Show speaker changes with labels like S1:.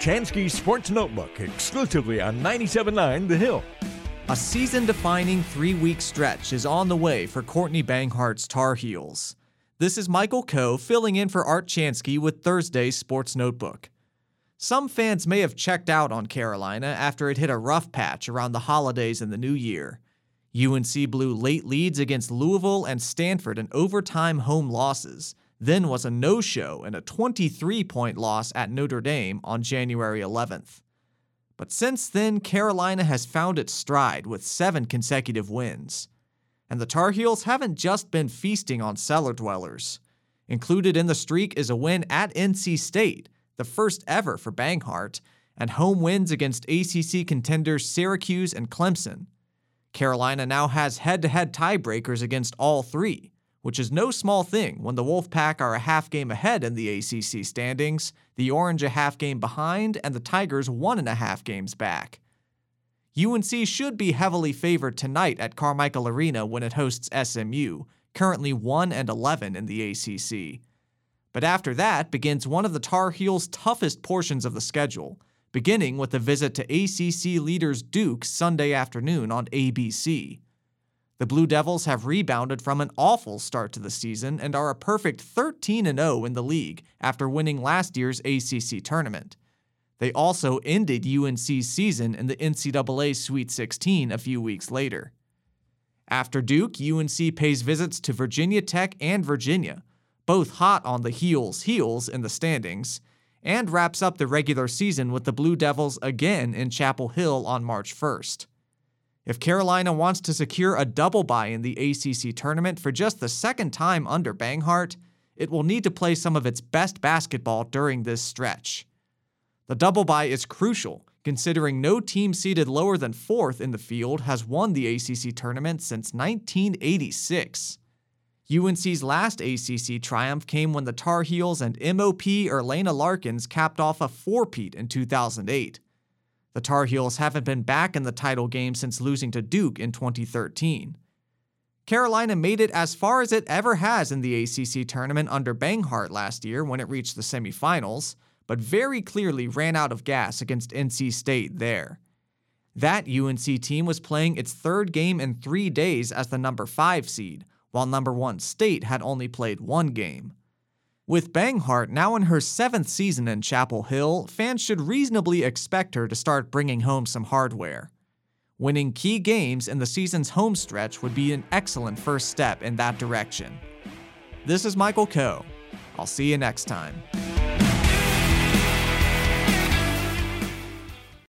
S1: Chansky Sports Notebook, exclusively on 97.9 The Hill.
S2: A season-defining 3-week stretch is on the way for Courtney Banghart's Tar Heels. This is Michael Coe filling in for Art Chansky with Thursday's Sports Notebook. Some fans may have checked out on Carolina after it hit a rough patch around the holidays and the new year. UNC blew late leads against Louisville and Stanford in overtime home losses, then was a no-show and a 23-point loss at Notre Dame on January 11th. But since then, Carolina has found its stride with 7 consecutive wins. And the Tar Heels haven't just been feasting on cellar dwellers. Included in the streak is a win at NC State, the first ever for Banghart, and home wins against ACC contenders Syracuse and Clemson. Carolina now has head-to-head tiebreakers against all 3, which is no small thing when the Wolfpack are a half game ahead in the ACC standings, the Orange a half game behind, and the Tigers 1.5 games back. UNC should be heavily favored tonight at Carmichael Arena when it hosts SMU, currently 1-11 in the ACC. But after that begins one of the Tar Heels' toughest portions of the schedule, beginning with a visit to ACC leaders Duke Sunday afternoon on ABC. The Blue Devils have rebounded from an awful start to the season and are a perfect 13-0 in the league after winning last year's ACC tournament. They also ended UNC's season in the NCAA Sweet 16 a few weeks later. After Duke, UNC pays visits to Virginia Tech and Virginia, both hot on the heels in the standings, and wraps up the regular season with the Blue Devils again in Chapel Hill on March 1st. If Carolina wants to secure a double bye in the ACC tournament for just the second time under Banghart, it will need to play some of its best basketball during this stretch. The double bye is crucial, considering no team seated lower than 4th in the field has won the ACC tournament since 1986. UNC's last ACC triumph came when the Tar Heels and MOP Erlana Larkins capped off a four-peat in 2008. The Tar Heels haven't been back in the title game since losing to Duke in 2013. Carolina made it as far as it ever has in the ACC tournament under Banghart last year when it reached the semifinals, but very clearly ran out of gas against NC State there. That UNC team was playing its third game in 3 days as the number 5 seed, while number 1 State had only played 1 game. With Banghart now in her 7th season in Chapel Hill, fans should reasonably expect her to start bringing home some hardware. Winning key games in the season's home stretch would be an excellent first step in that direction. This is Michael Coe. I'll see you next time.